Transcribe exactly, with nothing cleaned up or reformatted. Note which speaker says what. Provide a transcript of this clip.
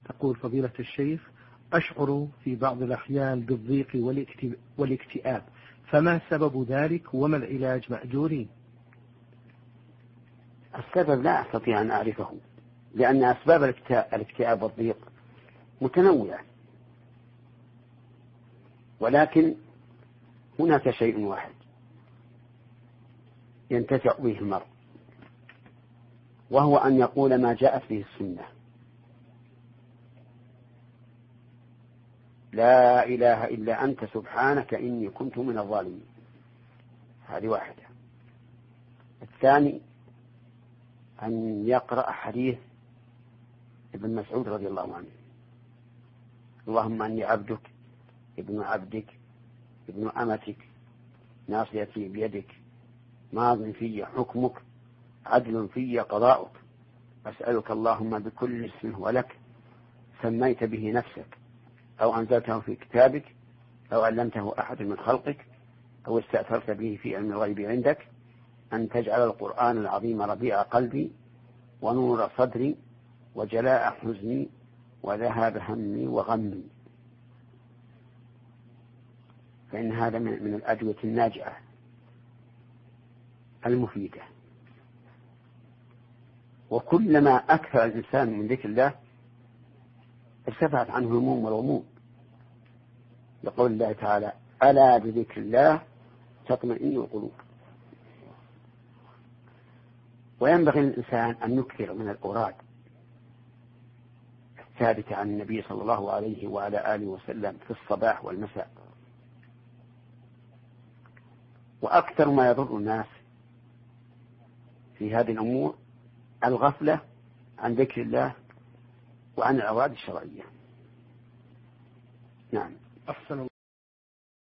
Speaker 1: تقول فضيلة الشيخ: أشعر في بعض الأحيان بالضيق والاكتئاب، فما سبب ذلك وما العلاج مأجورين؟
Speaker 2: السبب لا أستطيع أن أعرفه، لأن أسباب الاكتئاب والضيق متنوعة، ولكن هناك شيء واحد ينتفع به المرء، وهو أن يقول ما جاءت به السنة: لا إله إلا أنت سبحانك إني كنت من الظالمين. هذه واحدة. الثاني أن يقرأ حديث ابن مسعود رضي الله عنه: اللهم أني عبدك ابن عبدك ابن أمتك ناصيتي بيدك ماض في حكمك عدل في قضاؤك أسألك اللهم بكل اسم هو لك سميت به نفسك أو أنزلته في كتابك أو علمته أحد من خلقك أو استأثرت به في علم الغيب عندك أن تجعل القرآن العظيم ربيع قلبي ونور صدري وجلاء حزني وذهاب همي وغمي. فإن هذا من الأدوية الناجعة المفيدة. وكلما أكثر الإنسان من ذكر الله ارتفعت عنه الهموم والغموم، يقول الله تعالى: ألا بذكر الله تطمئن القلوب. وينبغي للإنسان أن يكثر من الأوراد الثابتة عن النبي صلى الله عليه وعلى آله وسلم في الصباح والمساء. وأكثر ما يضر الناس في هذه الأمور الغفلة عن ذكر الله وعن الأوراد الشرعية. نعم.
Speaker 1: أحسن